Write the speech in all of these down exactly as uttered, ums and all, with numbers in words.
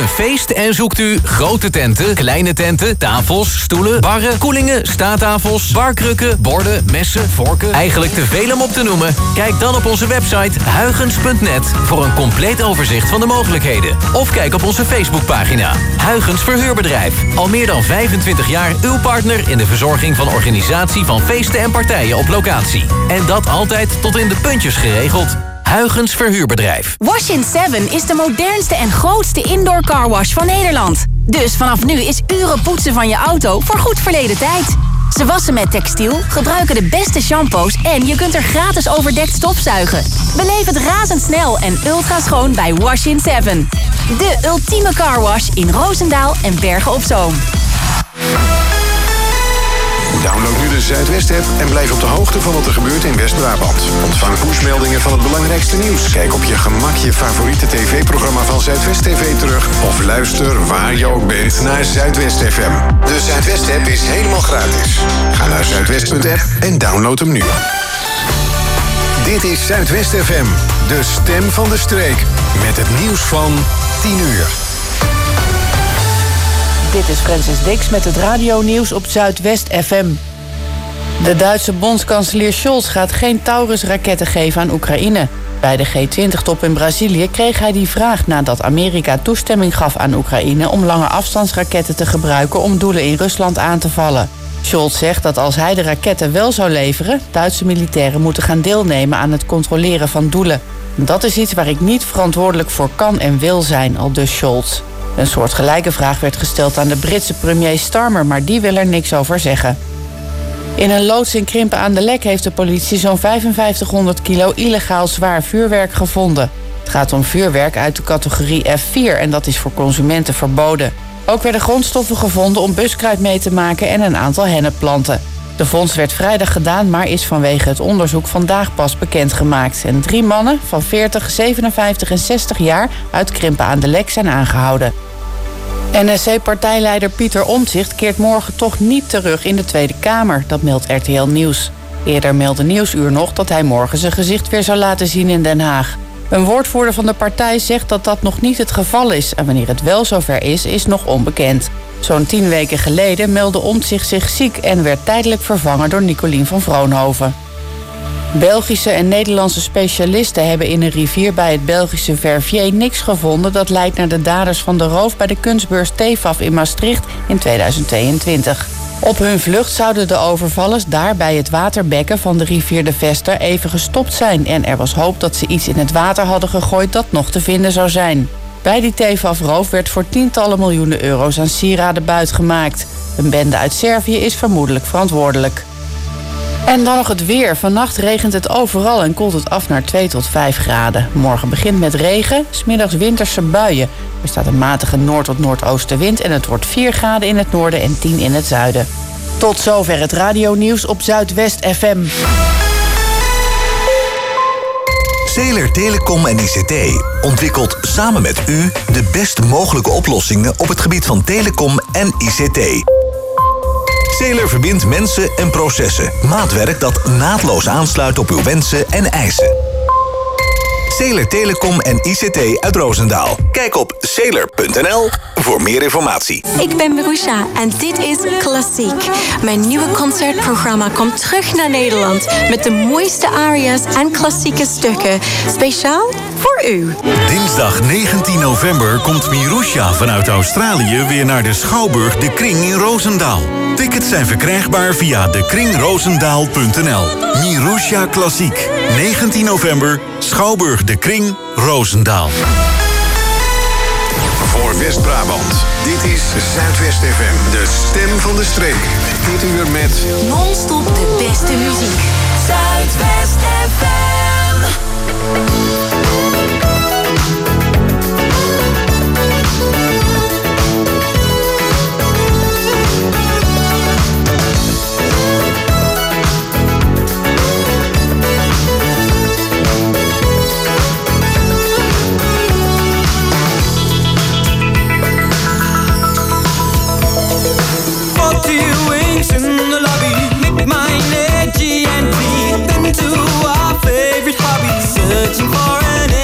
een feest en zoekt u grote tenten, kleine tenten, tafels, stoelen, barren, koelingen, staattafels, barkrukken, borden, messen, vorken. Eigenlijk te veel om op te noemen? Kijk dan op onze website huygens punt net voor een compleet overzicht van de mogelijkheden. Of kijk op onze Facebookpagina. Huygens Verhuurbedrijf. Al meer dan vijfentwintig jaar uw partner in de verzorging van organisatie van feesten en partijen op locatie. En dat altijd tot in de puntjes geregeld. Huygens Verhuurbedrijf. Wash in Seven is de modernste en grootste indoor carwash van Nederland. Dus vanaf nu is uren poetsen van je auto voor goed verleden tijd. Ze wassen met textiel, gebruiken de beste shampoos en je kunt er gratis overdekt stofzuigen. Beleef het razendsnel en ultra schoon bij Wash in Seven. De ultieme carwash in Roosendaal en Bergen op Zoom. Download nu de Zuidwest-app en blijf op de hoogte van wat er gebeurt in West-Brabant. Ontvang pushmeldingen van het belangrijkste nieuws. Kijk op je gemak je favoriete tv-programma van Zuidwest T V terug. Of luister waar je ook bent naar Zuidwest F M. De Zuidwest-app is helemaal gratis. Ga naar zuidwest punt app en download hem nu. Dit is Zuidwest F M, de stem van de streek. Met het nieuws van tien uur. Dit is Francis Dix met het radionieuws op Zuidwest F M. De Duitse bondskanselier Scholz gaat geen Taurus-raketten geven aan Oekraïne. Bij de G twintig top in Brazilië kreeg hij die vraag nadat Amerika toestemming gaf aan Oekraïne om lange afstandsraketten te gebruiken om doelen in Rusland aan te vallen. Scholz zegt dat als hij de raketten wel zou leveren, Duitse militairen moeten gaan deelnemen aan het controleren van doelen. Dat is iets waar ik niet verantwoordelijk voor kan en wil zijn, aldus Scholz. Een soortgelijke vraag werd gesteld aan de Britse premier Starmer, maar die wil er niks over zeggen. In een loods in Krimpen aan de Lek heeft de politie zo'n vijfenvijftighonderd kilo illegaal zwaar vuurwerk gevonden. Het gaat om vuurwerk uit de categorie F vier en dat is voor consumenten verboden. Ook werden grondstoffen gevonden om buskruid mee te maken en een aantal hennepplanten. De vondst werd vrijdag gedaan, maar is vanwege het onderzoek vandaag pas bekendgemaakt. En drie mannen van veertig, zevenenvijftig en zestig jaar uit Krimpen aan de Lek zijn aangehouden. N S C-partijleider Pieter Omtzigt keert morgen toch niet terug in de Tweede Kamer. Dat meldt R T L Nieuws. Eerder meldde Nieuwsuur nog dat hij morgen zijn gezicht weer zou laten zien in Den Haag. Een woordvoerder van de partij zegt dat dat nog niet het geval is. En wanneer het wel zover is, is nog onbekend. Zo'n tien weken geleden meldde Omtzigt zich ziek en werd tijdelijk vervangen door Nicolien van Vroonhoven. Belgische en Nederlandse specialisten hebben in een rivier bij het Belgische Verviers niks gevonden dat leidt naar de daders van de roof bij de kunstbeurs T F A F in Maastricht in tweeduizend tweeëntwintig. Op hun vlucht zouden de overvallers daar bij het waterbekken van de rivier de Vester even gestopt zijn en er was hoop dat ze iets in het water hadden gegooid dat nog te vinden zou zijn. Bij die T F A F-roof werd voor tientallen miljoenen euro's aan sieraden buitgemaakt. Een bende uit Servië is vermoedelijk verantwoordelijk. En dan nog het weer. Vannacht regent het overal en koelt het af naar twee tot vijf graden. Morgen begint met regen, 's middags winterse buien. Er staat een matige noord- tot noordoostenwind en het wordt vier graden in het noorden en tien in het zuiden. Tot zover het radionieuws op Zuidwest F M. Zeeler Telecom en I C T ontwikkelt samen met u de best mogelijke oplossingen op het gebied van telecom en I C T. Zeeler verbindt mensen en processen. Maatwerk dat naadloos aansluit op uw wensen en eisen. Zeeler Telecom en I C T uit Roosendaal. Kijk op zeeler punt n l voor meer informatie. Ik ben Marusha en dit is Klassiek. Mijn nieuwe concertprogramma komt terug naar Nederland met de mooiste aria's en klassieke stukken. Speciaal voor u. Dinsdag negentien november komt Marusha vanuit Australië weer naar de Schouwburg De Kring in Roosendaal. Tickets zijn verkrijgbaar via de kring roosendaal punt n l. Marusha Klassiek. negentien november, Schouwburg De Kring, Roosendaal. Voor West-Brabant, dit is Zuidwest F M, de stem van de streek. Dit uur met non-stop de beste muziek. Zuidwest F M. In the lobby, make my energy and breathe into our favorite hobby, searching for an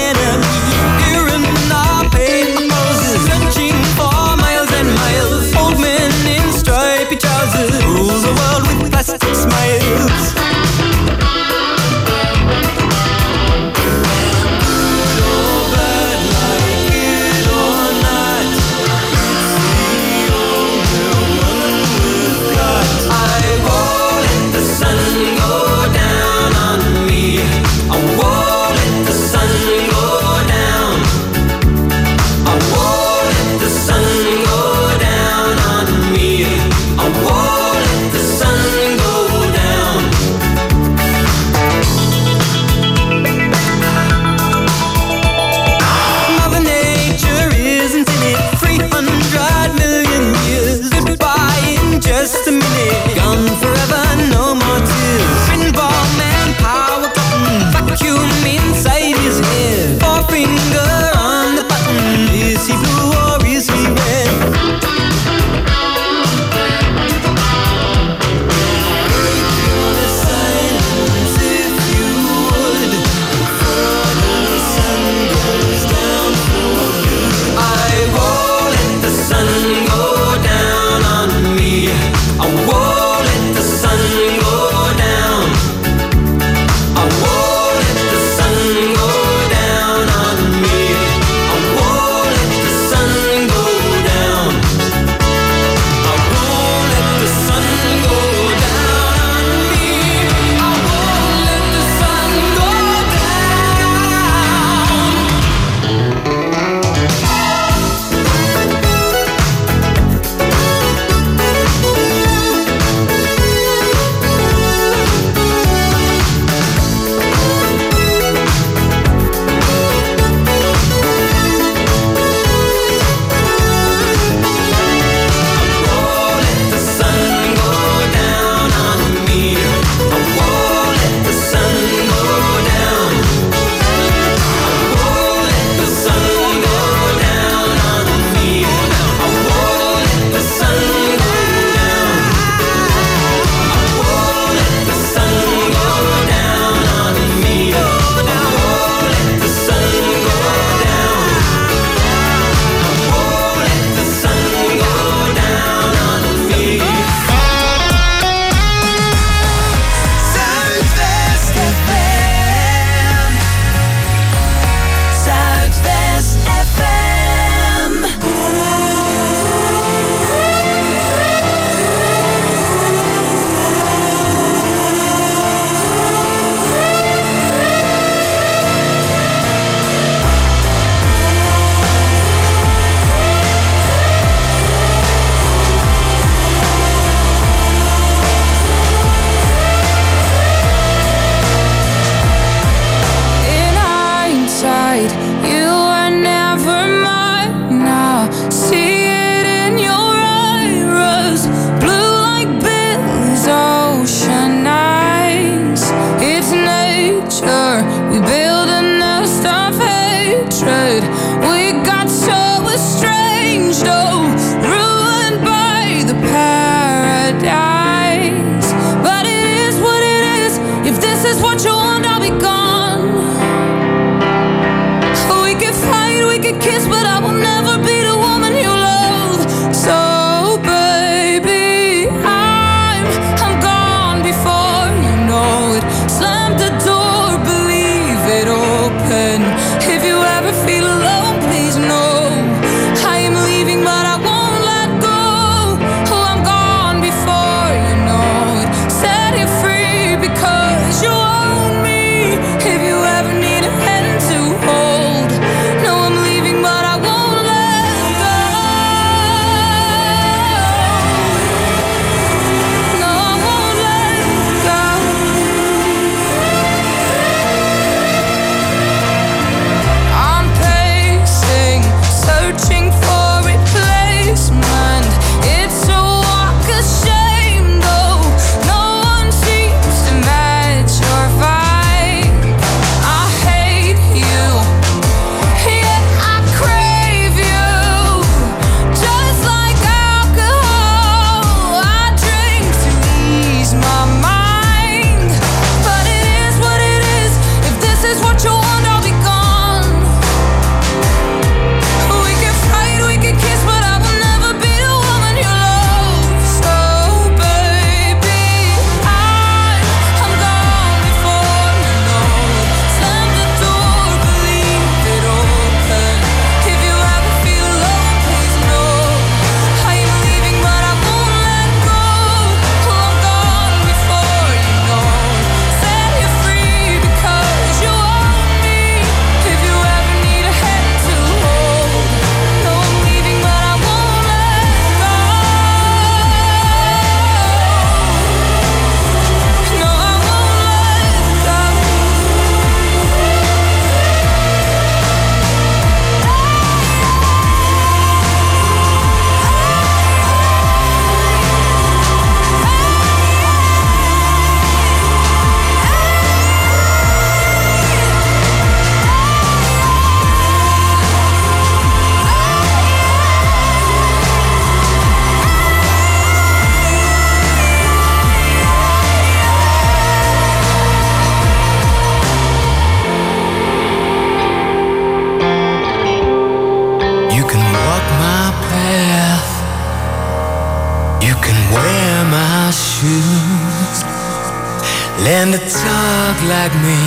You can wear my shoes, learn to talk like me,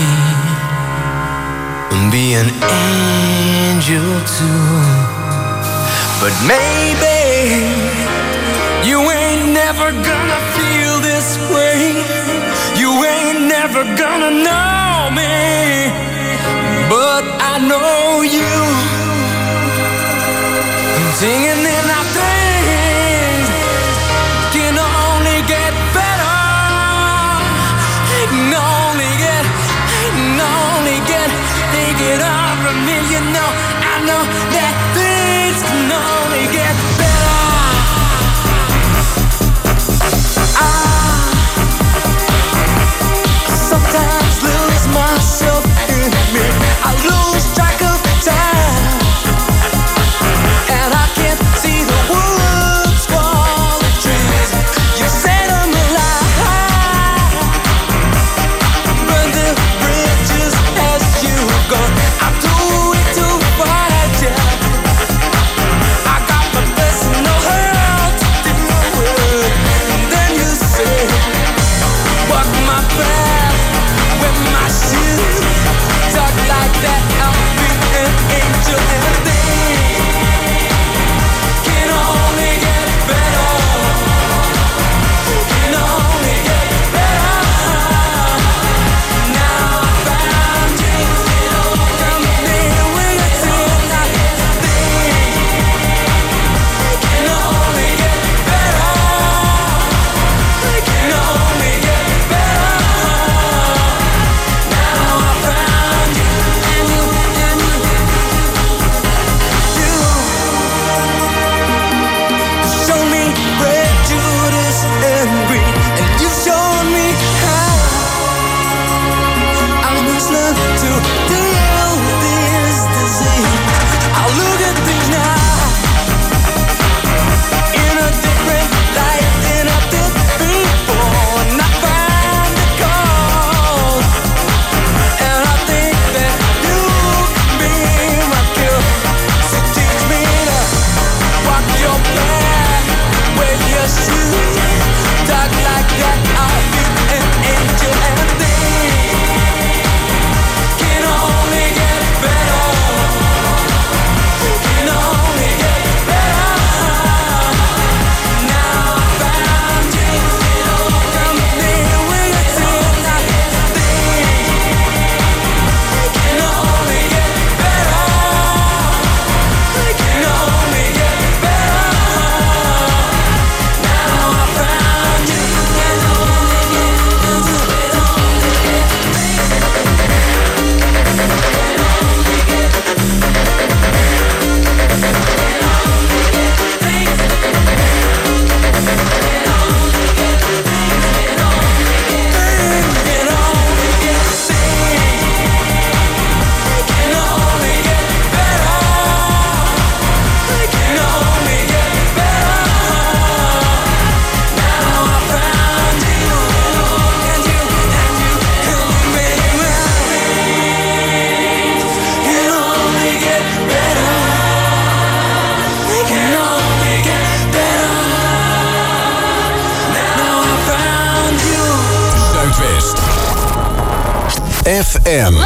and be an angel too. But maybe you ain't never gonna feel this way. You ain't never gonna know me, but I know you. Singing in our things can only get better. It can only get, it can only get, take it all from me. You know, I know that things can only get better. I sometimes lose myself in me. I lose track of time, and I can't see the woods for the trees. You set them alive, burn the bridges as you go. I'm too weak to fight you. I got my best know how to do it. And then you say, walk my path with my shoes. Talk like that, I'll be an angel and things can only get better. Can only get better. Now I found you. Come near with a tear like things can only get better. Can only get better. Now I found you, and you, and you, you show me prejudice and greed, and you showed me how I must learn to deal with this disease. I look at things now in a different light than I did before, and I find the cause, and I think that you can be my cure. So teach me to walk your path, wear your shoes, talk like that, I'll be an angel and things can only get better. Can only get better. Now I found you. Come near with a tear like things can only get better. Can only get better. Now I found you. Zuidwest F M.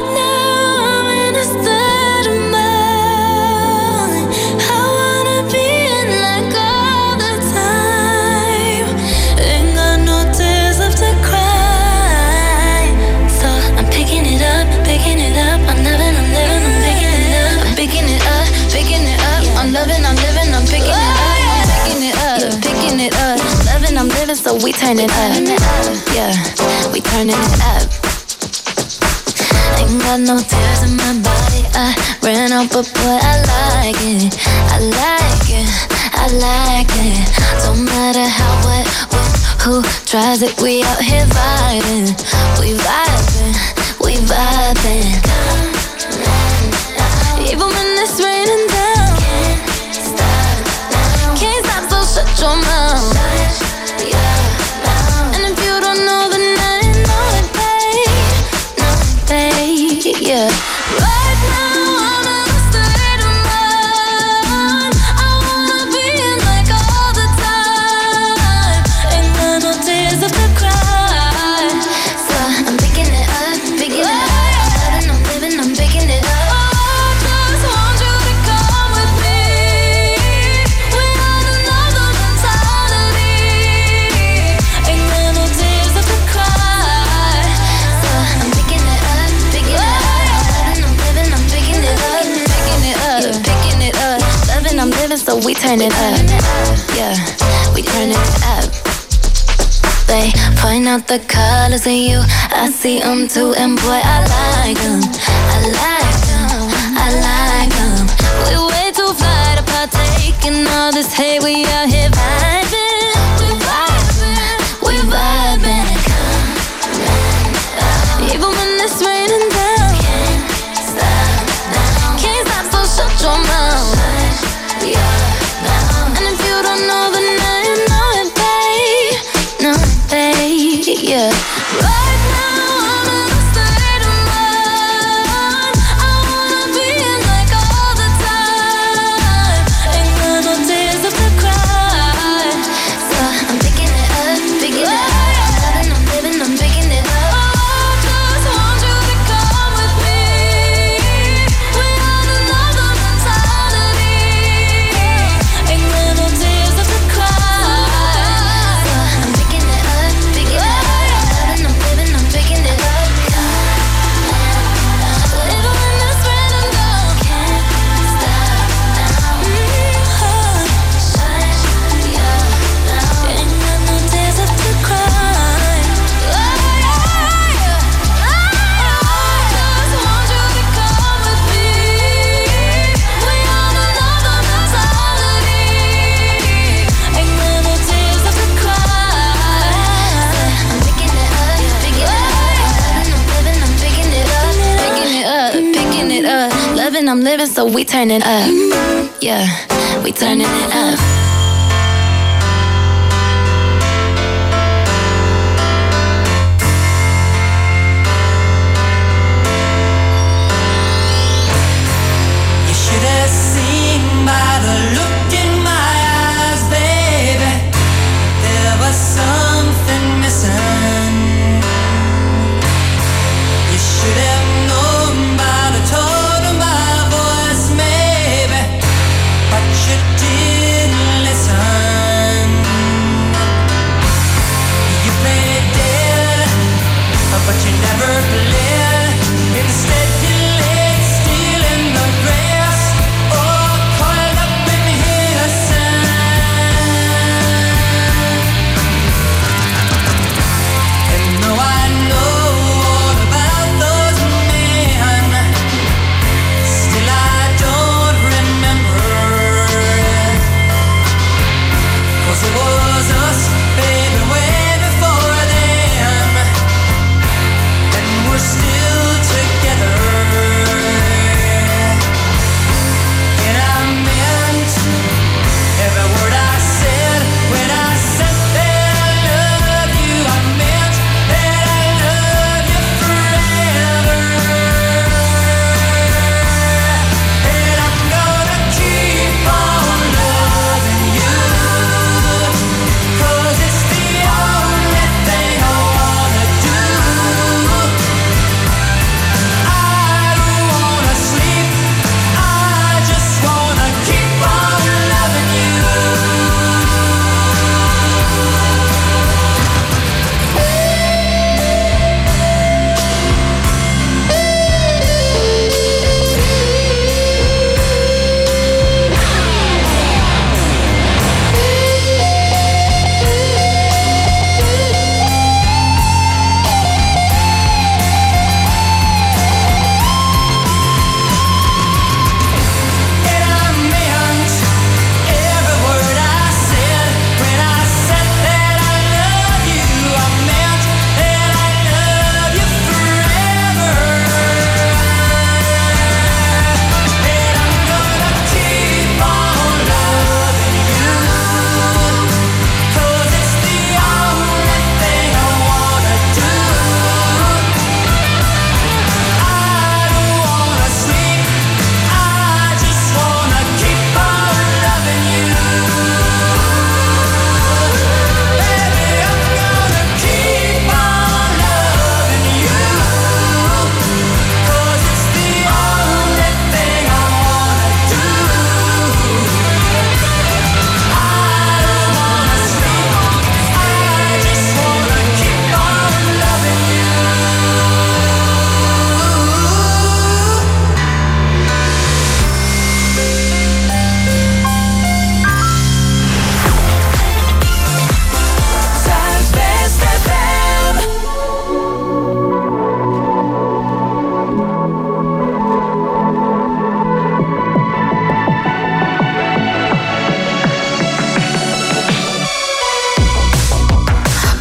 So we turning up, yeah, we turning it up. Ain't got no tears in my body, I ran out, but boy, I like it, I like it, I like it. Don't matter how, what, when, who tries it, we out here vibing, we vibing, we vibing. Even when it's raining down, can't stop, so shut your mouth. And if you don't know, then I know it, babe, no, babe, yeah. Right now I'm in a state of mind, I wanna be in like all the time. we turn it up. Yeah, we turn it up. They point out the colors in you, I see them too, and boy, I like them. I like them, I like them. We way too fly to partake in all this hate, we out here vibing. We vibing, we vibing. Even when it's raining down, can't stop now. Can't stop, so shut your mouth. And if you don't know, then now you know it, babe. No, babe, yeah. Right now I'm in a state of mind. I wanna be in like all the time. Ain't got no tears left to cry. So I'm picking it up, picking it up. I'm loving, I'm living, I'm picking it up. Oh, just want you to come with me. We on another mentality. Ain't got no tears left to cry. So I'm picking it up, picking it up. I'm loving, I'm living, I'm picking it up. Even when it's raining down, can't stop now. Shine, yeah, now. Ain't got no tears left to cry. Oh, yeah. I just want you to come with me. We on another mentality. Ain't got no tears left to cry. I'm picking it up, picking it up. I'm living, I'm picking it up, picking it up, picking it up. Loving, I'm living, so we turn it up. Yeah, we turning it up. You should have seen by the look in my eyes, baby. There was something missing. You should have known by the tone of my voice, maybe. But you didn't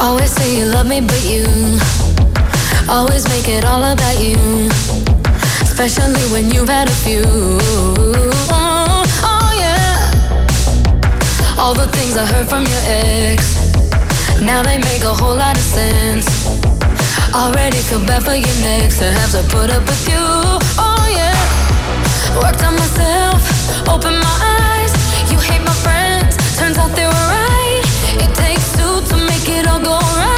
Always say you love me, but you always make it all about you. Especially when you've had a few. Oh, oh yeah. All the things I heard from your ex, now they make a whole lot of sense. Already feel bad for your next to have to put up with you. Oh yeah. Worked on myself, opened my eyes. You hate my friends, turns out they were right. It takes two to make it all go right.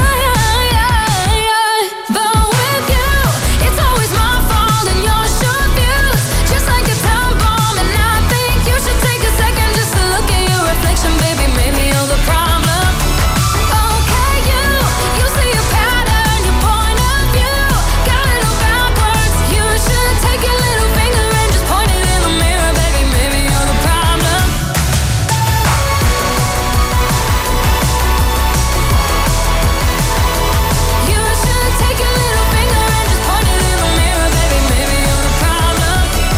But with you, it's always my fault and your short views. Just like a time bomb, and I think you should take a second just to look at your reflection, baby. Maybe you're the problem. Okay, you, you see a pattern, your point of view. Got it all backwards. You should take your little finger and just point it in the mirror, baby. Maybe you're the problem. You should take your little finger and just point it in the mirror, baby. Maybe you're the problem.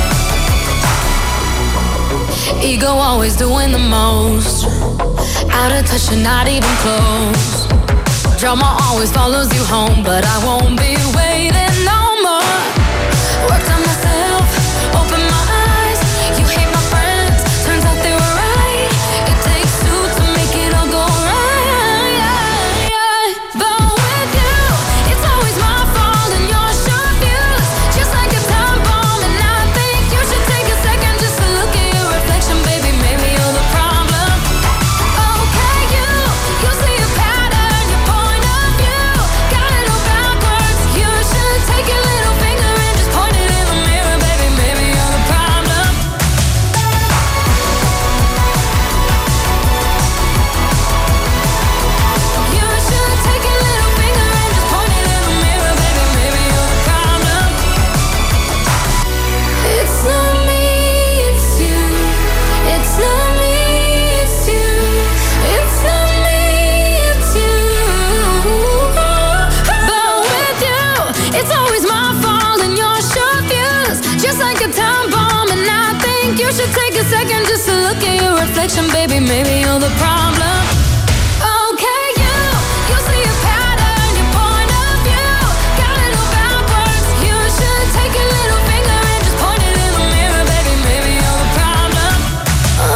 Ego always doing the most. Out of touch and not even close. Drama always follows you home, but I won't be waiting no more. Worked on myself, opened my eyes. You hate my friends, turns out they were right. It takes two to make it all go right. But with you, it's always my fault and your short views. Just like a time bomb, and I think you should take a second just to look at your reflection, baby. Maybe you're the problem. Okay, you, you see a pattern, your point of view. Got it all backwards. You should take your little finger and just point it in the mirror, baby. Maybe you're the problem. You should take your little finger and just point it in the mirror, baby. Maybe you're the problem. It's not me, it's you. It's not me, it's you. It's not me, it's you. But with you, it's always my fault and your short views. Just like a time bomb, and I think you should take a second just to look at your reflection, baby. Maybe you're the problem. Okay, you, you see a pattern, your point of view. Got it all backwards. You should take your little finger and just point it in the mirror, baby. Maybe you're the problem. Oh.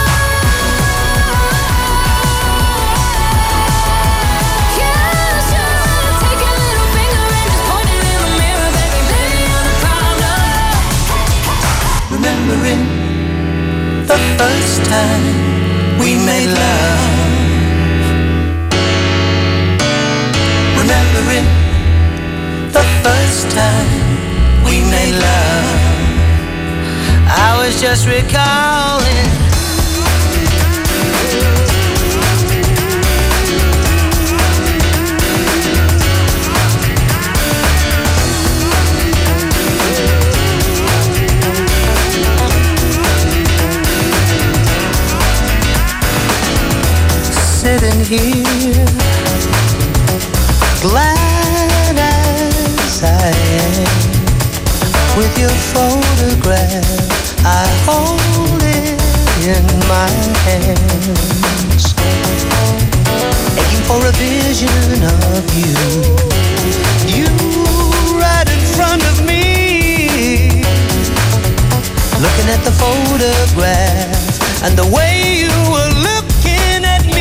You should take your little finger and just point it in the mirror, baby. Maybe you're the problem. Remembering the first time we made love. Remembering the first time we made love. I was just recalling. Sitting here, glad as I am, with your photograph, I hold it in my hands, aching for a vision of you, you right in front of me, looking at the photograph and the way you were looking at me.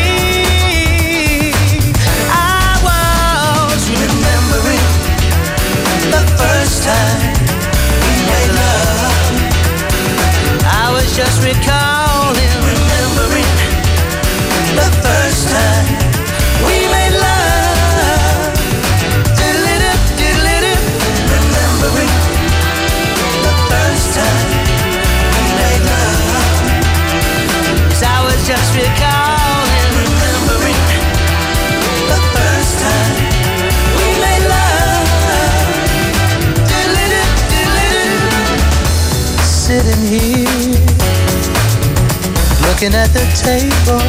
Remembering the first time we made love. I was just recalling. Remembering the first time we made love. Diddle-dip, diddle-dip. Remembering the first time we made love. 'Cause I was just recalling. Remembering the first time we made love. Diddle-dip, diddle-dip. Sitting here, looking at the table.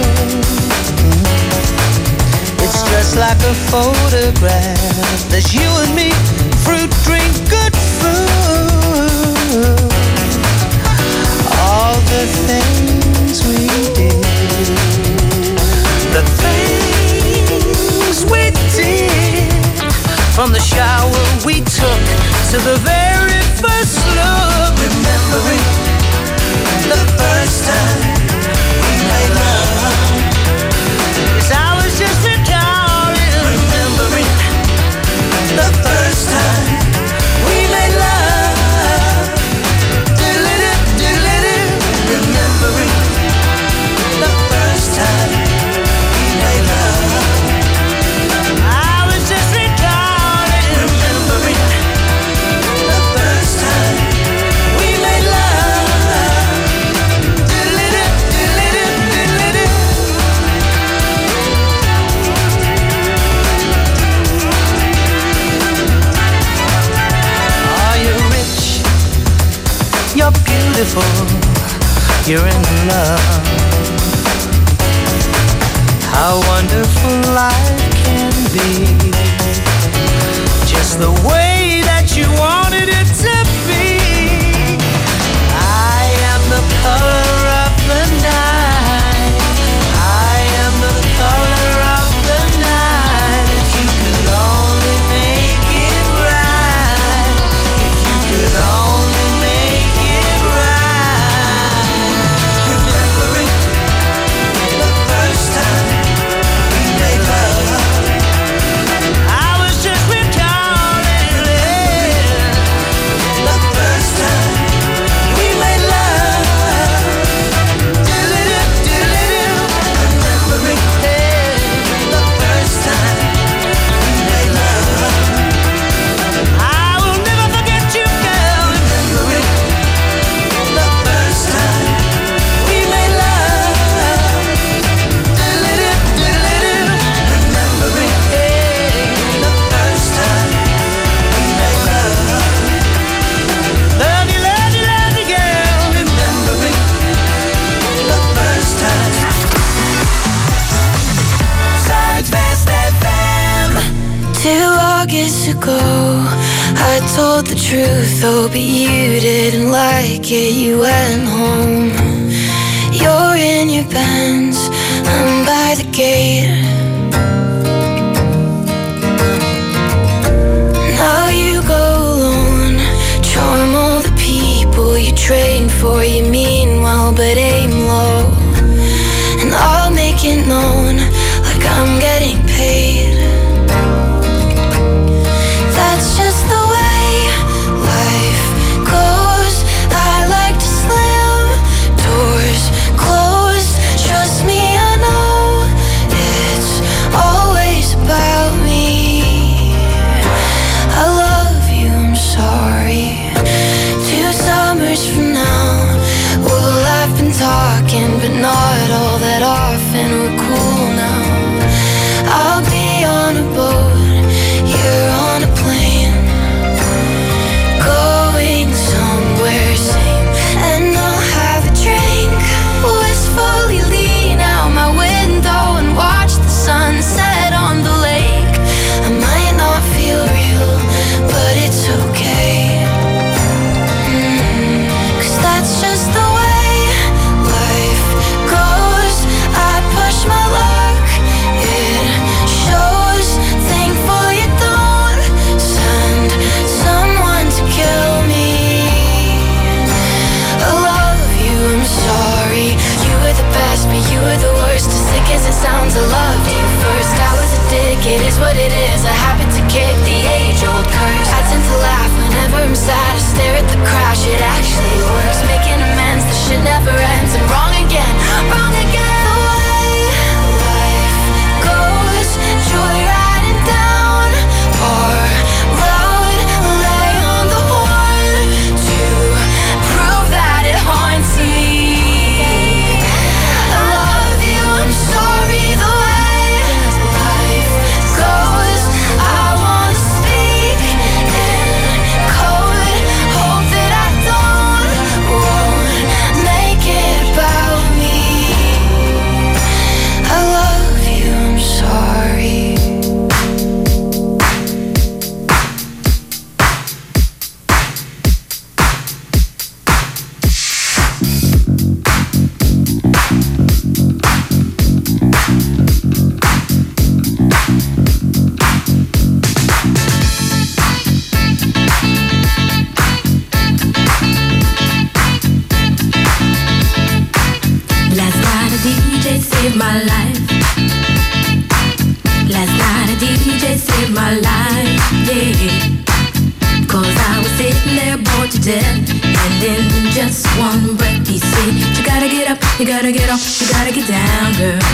It's just like a photograph. There's you and me, fruit, drink, good food. All the things we did, the things we did. From the shower we took to the very first look. Remembering the first time we made love. Yes, I was just recalling. Remembering the first time we made love. Diddle-it, diddle-it, remembering the first time we made love. I was just recalling. Remembering the first time we made love. Diddle-it, diddle-it, diddle-it. Are you rich? You're beautiful. You're in love. How wonderful life can be. Just the way that you wanted it to be. I am the color of the night. I am the color of the night. If you could only make it right. If you could only make it right. Remembering the first time we made love. I was just recalling it. The first time we made love. Diddle-it, diddle-it, remembering it. The first time we made love. I will never forget you, girl. Remembering the first time we made love. Diddle-it, diddle-it, remembering it. The first time we made love. Love you, love you, love you, girl. Remembering the first time. Zuidwest F M. Two August ago, I told the truth, oh, but you didn't like it, you went home. You're in your Benz, I'm by the gate. Now you go alone, charm all the people you train for, you mean well, but aim low. And I'll make it known, like I'm getting paid. That's just the way life goes. I like to slam doors closed. Trust me, I know it's always about me. I love you, I'm sorry. Two summers from now, well, I've been talking, but not all that often. We're cool now. I'll be on a boat, you're on a plane, going somewhere sane. And I'll have a drink, wistfully lean out my window and watch the sunset on the lake. I might not feel real, but it's okay. Mm, 'cause that's just the way life goes. I push my luck, it shows. Thankful you don't send someone to kill me. I love you, I'm sorry. You were the best, but you were the worst. As sick as it sounds, I loved you first. I was a dick, it is what it is. I happen to kick the age-old curse. I tend to laugh whenever I'm sad. I stare at the crash, it actually works. Making amends, the shit never ends. I'm wrong again, wrong again. The way life goes, joyriding down our road. Lay on the horn to prove that it haunts me. I love you, I'm sorry. The way life goes, I wanna speak in code. Hope that I don't won't make it about me. my life, yeah. Cause I was sitting there bored to death, and in just one breath he said, you gotta get up, you gotta get off, you gotta get down, girl.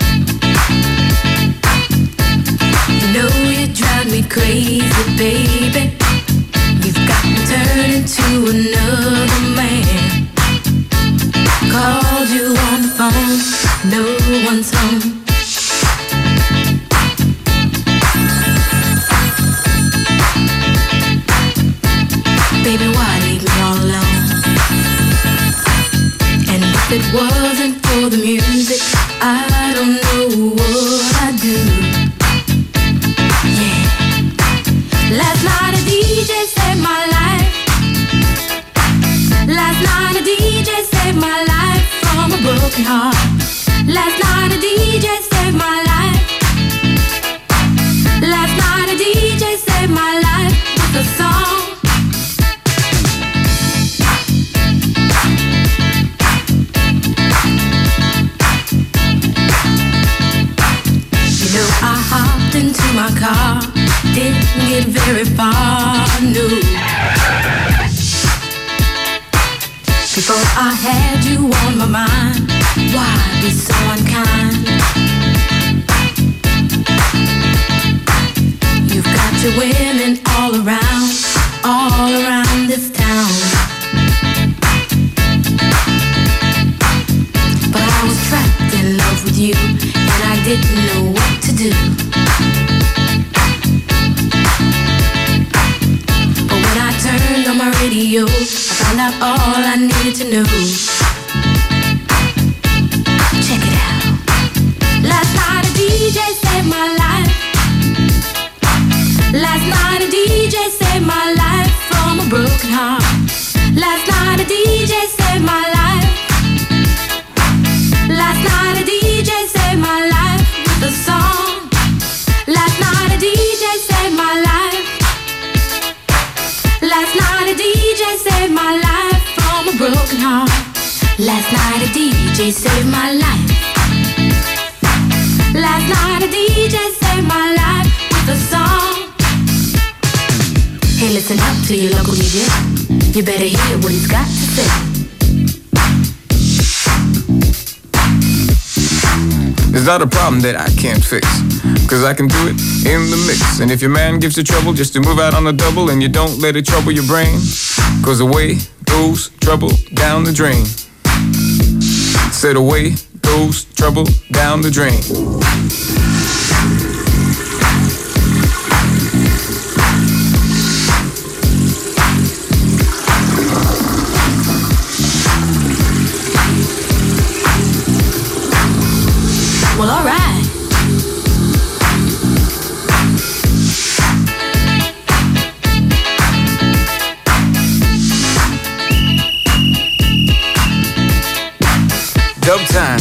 You know you drive me crazy, baby. You've got me turning to another man. Called you on the phone, no one's home. Baby, why leave me all alone? And if it wasn't for the music, I don't know what I'd do. Yeah. Last night a D J saved my life. Last night a D J saved my life from a broken heart. Last night a D J saved my life. Last night a D J saved my life with a song. I hopped into my car, didn't get very far, no. Before I had you on my mind, why be so unkind? You've got your women all around, all around this town. But I was trapped in love with you, and I didn't know what to do. But when I turned on my radio, I found out all I needed to know. Check it out. Last night a D J saved my life. Last night a D J saved my life from a broken heart. Last night a D J saved my life. Last night a D J saved my life with a song. Last night a D J saved my life. Last night a D J saved my life from a broken heart. Last night a D J saved my life. Last night a D J saved my life with a song. Hey, listen up to your local D J. You better hear what he's got to say. It's not a problem that I can't fix, cause I can do it in the mix. And if your man gives you trouble just to move out on the double, and you don't let it trouble your brain, cause away goes trouble down the drain. Said away goes trouble down the drain. Well, all right. Dub time.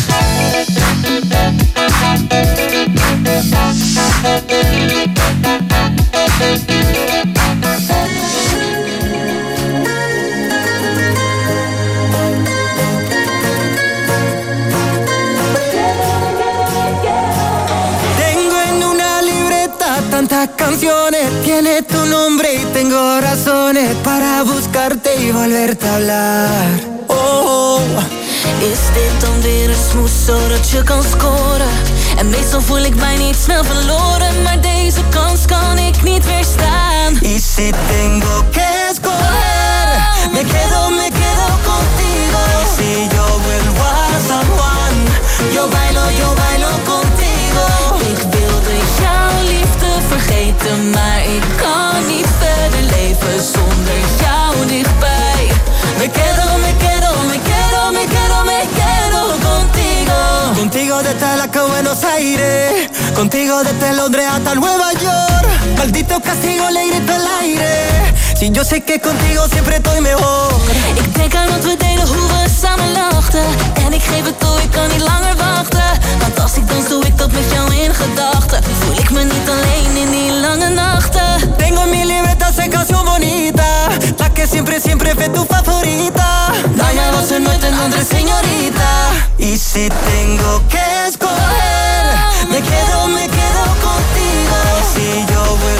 Tantas canciones, tiene tu nombre y tengo razones para buscarte y volverte a hablar. Oh, is dit dan weer een smoes zodat je kan scoren? En meestal voel ik mij niet snel verloren, maar deze kans kan ik niet weerstaan. Y si tengo que escoger, me quedo, me quedo contigo. Y si yo vuelvo a San Juan, yo bailo, yo bailo contigo. Ik wilde jouw liefde vergeten, maar ik kan niet verder leven zonder jou dichtbij. Me quedo, me quedo, me quedo, me quedo, me quedo contigo. Contigo desde la que Buenos Aires, contigo desde Londres hasta Nueva York. Maldito castigo, le grito al aire. Si yo sé que contigo siempre estoy mejor. Ik denk aan wat we deden, hoe we samen lachten. En ik geef het toe, ik kan niet langer wachten. Want als ik dans, doe ik dat met jou in gedachten. Voel ik me niet alleen in die lange nachten. Tengo mi libertad, esa canción bonita, la que siempre, siempre fue tu favorita. Dame voz en noche en Londres, señorita. Y si tengo que escoger, me quedo, me quedo contigo. Si yo vuelvo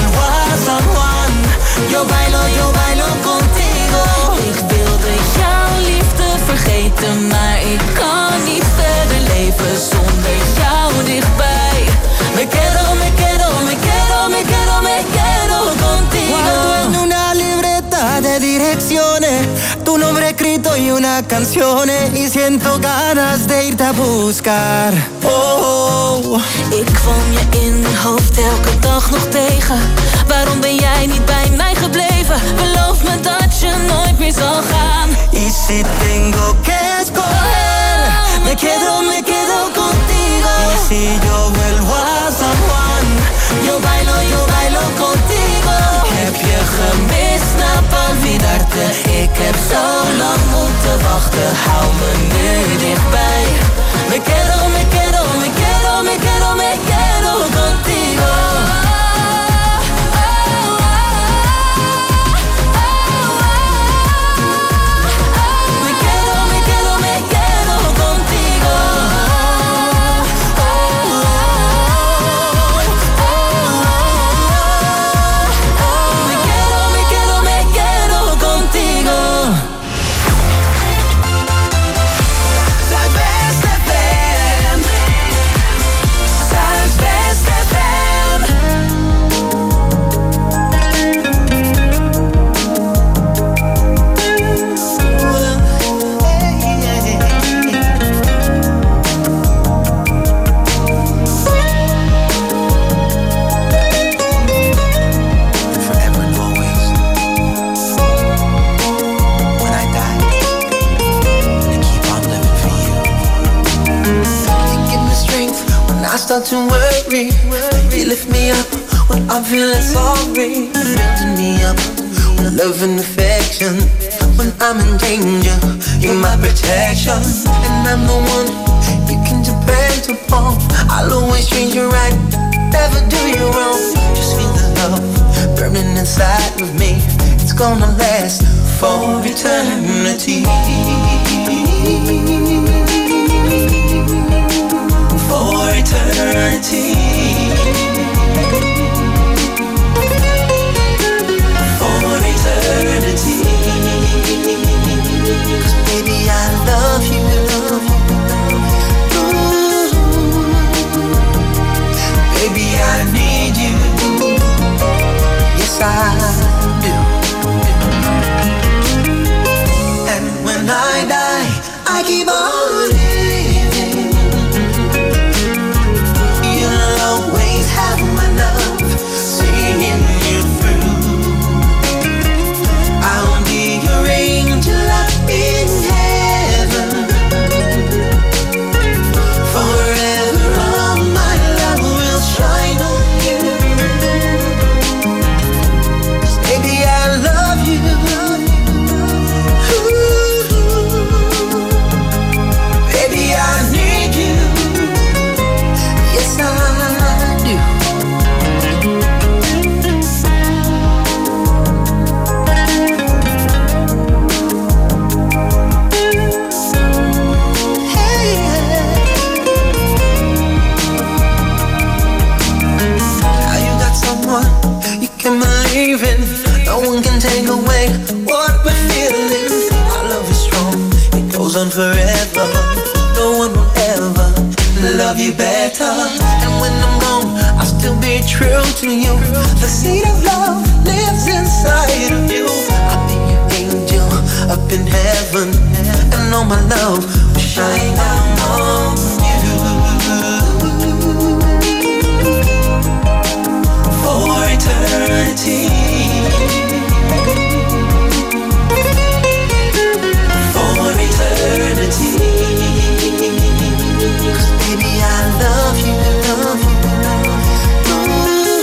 las canciones y siento ganas de irte a buscar. Oh, oh. Ik kwam je in mijn hoofd elke dag nog tegen. Waarom ben jij niet bij mij gebleven? Beloof me dat je nooit meer zal gaan. Y si tengo que escoger, me quedo, me quedo contigo. Y si yo vuelvo a San Juan, yo bailo, yo bailo contigo. Heb je gemist, snap olvidarte. Ik heb zo lang moeten wachten, hou me nu dichtbij. Me quedo, me quedo, me quedo, me quedo, me quedo contigo. Start to worry, baby, lift me up when I'm feeling sorry. Building me up with love and affection. When I'm in danger, you're my protection. And I'm the one you can depend upon. I'll always treat you right, never do you wrong. Just feel the love burning inside of me. It's gonna last for eternity. For eternity. For eternity. 'Cause baby, I love you. Ooh. Baby, I need you. Yes, I do. And when I die, I keep on living. Always have my love, seeing you through. I'll be your angel up in heaven. Forever all my love will shine on you. 'Cause baby, I love you. Ooh. Baby, I need you. Yes, I do. Hey, now you got someone you can believe in. No one can take away what we're feeling. Our love is strong, it goes on forever. No one will ever love you better. And when I'm gone, I'll still be true to you. The seed of love lives inside of you. I'll be your angel up in heaven, and all my love will shine down on you. For eternity. For eternity. 'Cause baby, I love you, love you. Ooh.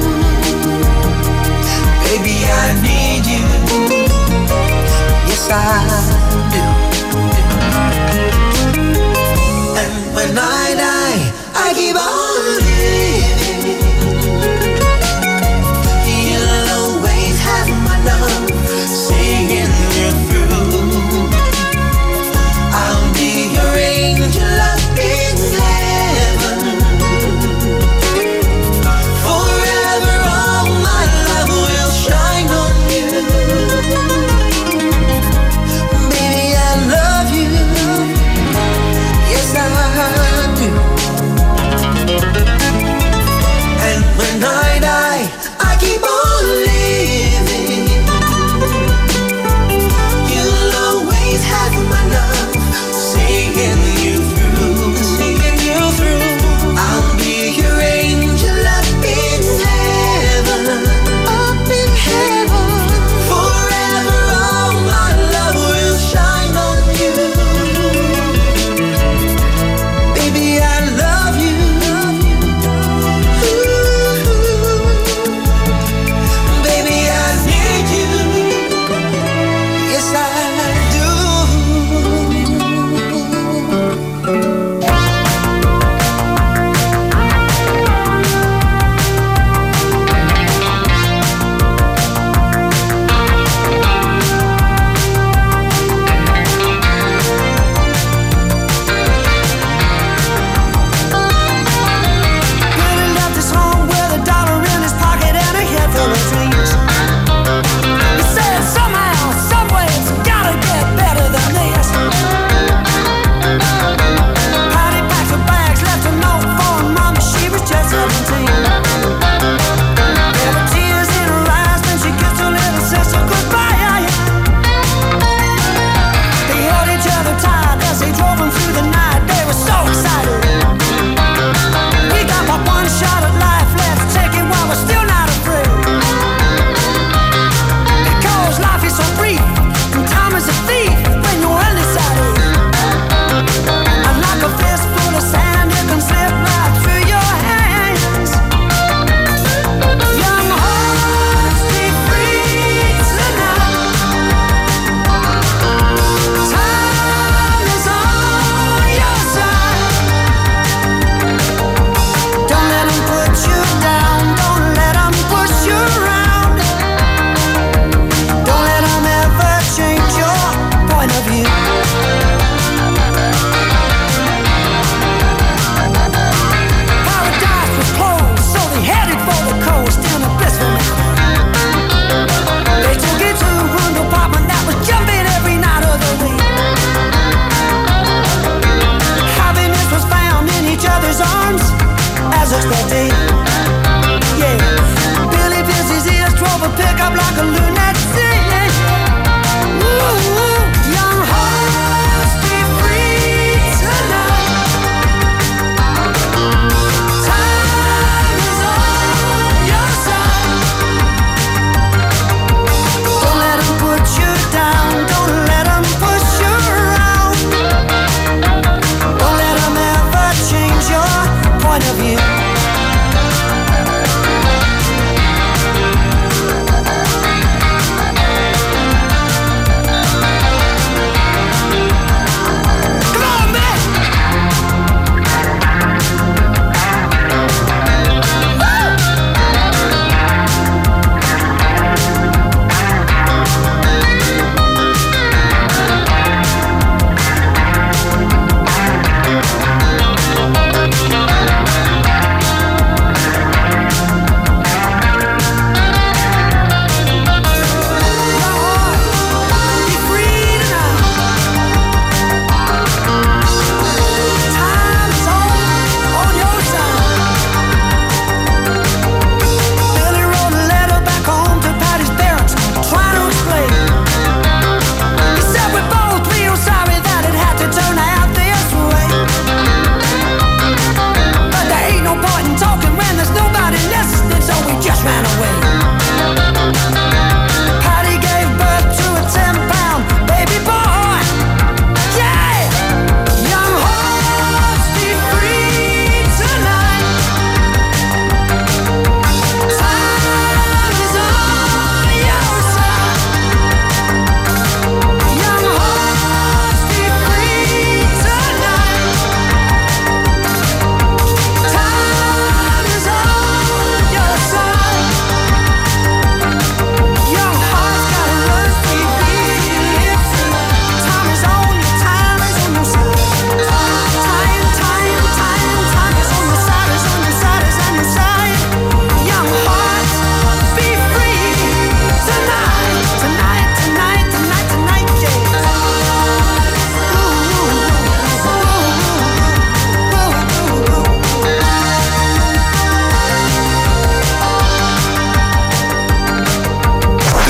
Baby, I need you. Yes, I do.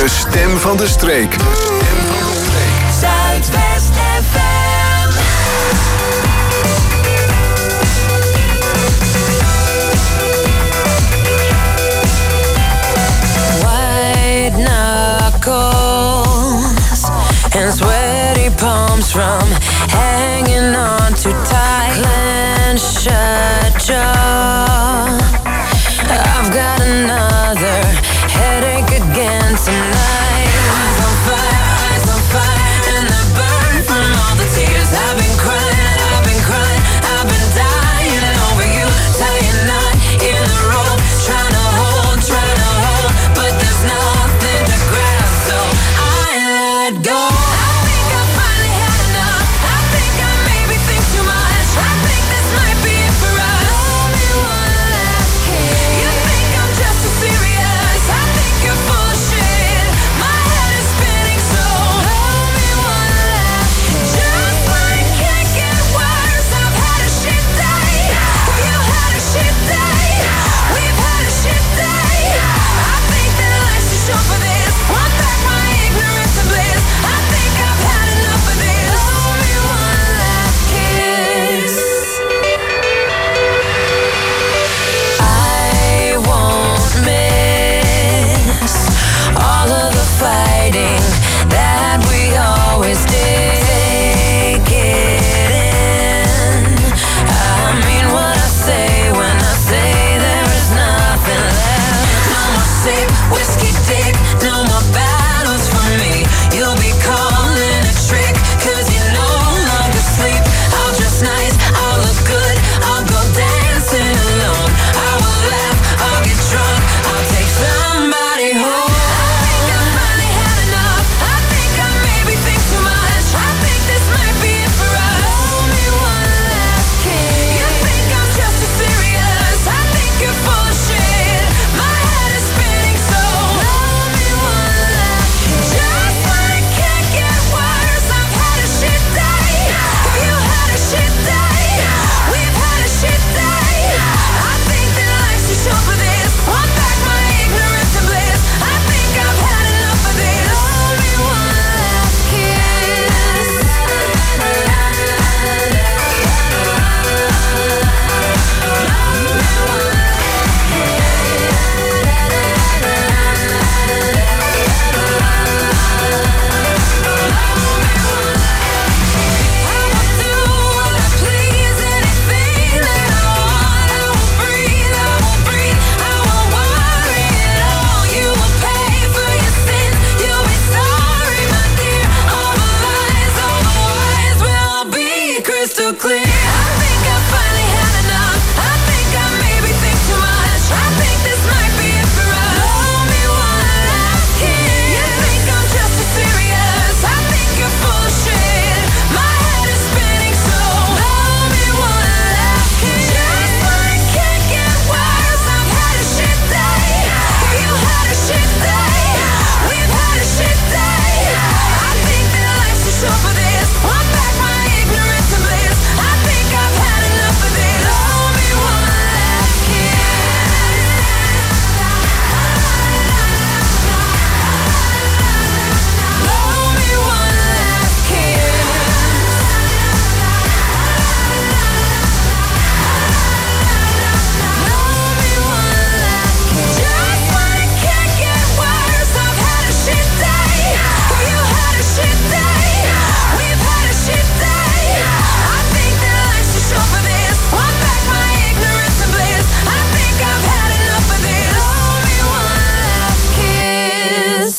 De stem van de streek. De stem van de streek. Zuidwest F M. White knuckles and sweaty palms from hanging on too tight. Clenched shut jaw. I've got another headache again tonight. Eyes on fire, eyes on fire, and the burn from all the tears I've been crying, I've been crying, I've been dying over you, tying knot in the rope, trying to hold, trying to hold, but there's nothing to grab, so I let go. I think I finally had enough. I think I maybe think too much. I think this might be it for us. Only one last kiss. You think I'm just too serious? I think you're full of shit. My head is spinning, so only one last kiss. Just when it can't get worse, I've had a shit day. You had a shit day. We've had a shit day. I think that life's too short for this. Want back my ignorance and bliss. I think I've had enough of this. Only one last kiss. I won't miss all of the fighting that we always did. Take it in. I mean what I say when I say there is nothing left. No more sip, whiskey dick, no more battles for me. You'll be calling a trick, cause you no longer sleep. I'll dress nice, I'll look good, I'll go dancing alone. I will laugh, I'll get drunk, I'll take somebody home. I think I finally had enough. I think I maybe think too much. I think this might be it for us. Only one last kiss. You think I'm just too serious? I think you're full of shit. My head is spinning, so only one last kiss. Just when it can't get worse, I've had a shit day. You had a shit day. We've had a shit day. I think that life's too short for this. Want back my ignorance and bliss. I think I've had enough of this. Only one last kiss. Crystal clear. I think I finally had enough. I think I maybe think too much. I think this might be it for us. Only one last kiss. You think I'm just too serious? I think you're full of shit. My head is spinning, so only one last kiss. Just when it can't get worse, I've had a shit day. You had a shit day. We've had a shit day. I think that life's too short for this. Want back my ignorance and bliss. I think I've had enough of this. Only one last kiss. Only one last kiss. Only one last kiss. Just when it can't get worse, I've had a shit day. You had a shit day. We've had a shit day. I think that life's too short for this. Want back my ignorance and bliss. I think I've had enough of this. Only one last kiss.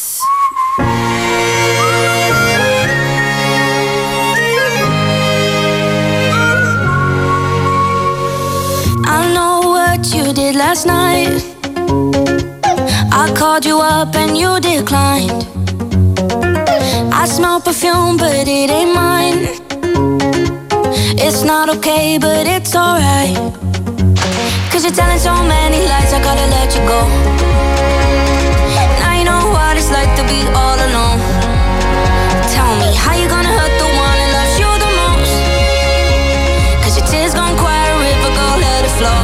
I know what you did last night. I called you up and you declined. I smell perfume, but it ain't mine. It's not okay, but it's alright. Cause you're telling so many lies, I gotta let you go. Now you know what it's like to be all alone. Tell me, how you gonna hurt the one that loves you the most? Cause your tears gon' quiet a river, go let it flow.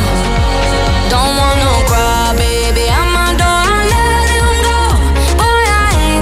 Don't want no cry, baby, I'm my door, I let him go. Boy, I ain't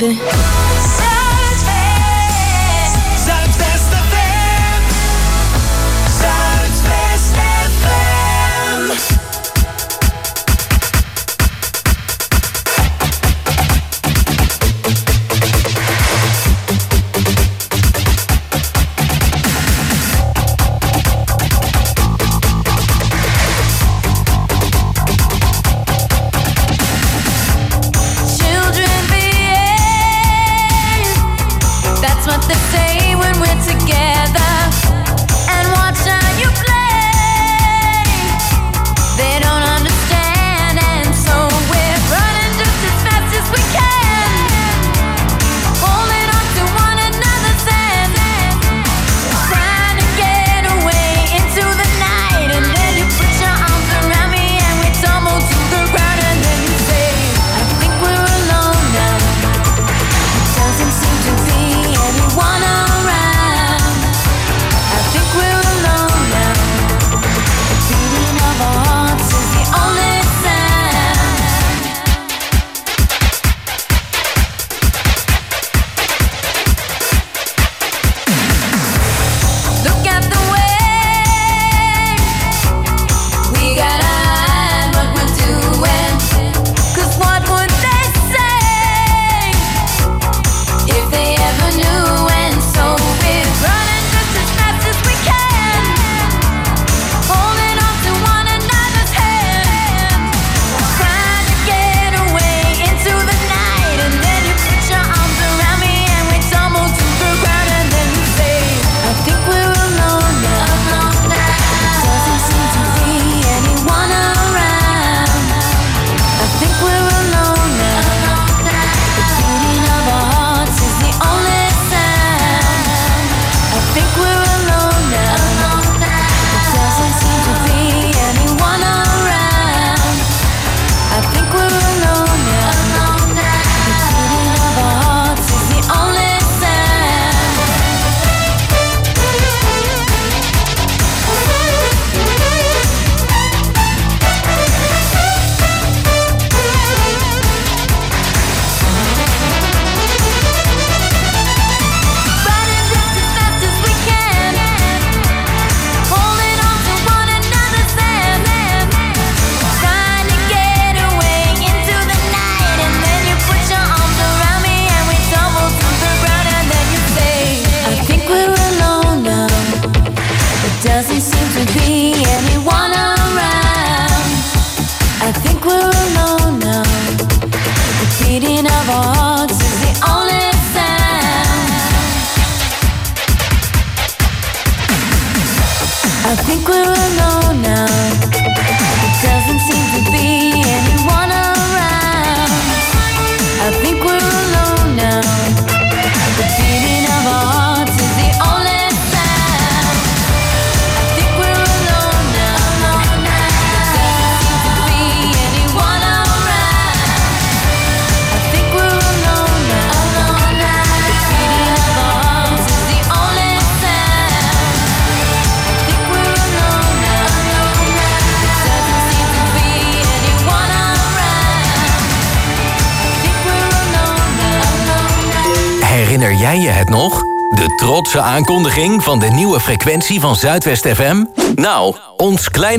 baby. Zuidwest F M. Zuidwest F M. Children behave. That's what they say when we're together. And watch how you play. They don't understand, and so we're running just as fast as we can, holding on to one another's hand, trying to get away into the night. And then you put your arms around me and we tumble to the ground. And then you say, I think we're alone now. Doesn't seem to be anyone around. I think we're alone now. The beating of our hearts is the only sound. Look at the way we gotta hide what we're doing. 'Cause what would they say if they ever knew? And so we're running just as fast as we can, holding on to one another's hand, trying to get away into the night. And then you put your arms around me and we tumble to the ground. And then you say, I think we're alone now. Doesn't seem to be anyone around. I think we're alone now. The beating of our hearts is the only sound. I think we're alone now. Doesn't seem to be anyone around. I think we're alone now. The beating of our hearts is the only sound. Running just as fast as we can, holding on to one another's hand, trying to get away into the night. And then you put your arms around me and we tumble to the ground. And then you say, I think we're alone now. There doesn't seem to be anyone around. I think we're alone now. The beating of our hearts is the only sound. I think we're alone now. There doesn't seem to be anyone around. I think we're alone now. The beating of our hearts is the only sound. I think we're alone now. There doesn't seem to be anyone around. I think we're alone now. The beating of our hearts is the only sound. I think we're alone now. There doesn't seem to be anyone around. I think we're alone now. Herinner jij je het nog? De trotse aankondiging van de nieuwe frequentie van Zuidwest F M? Nou, ons kleine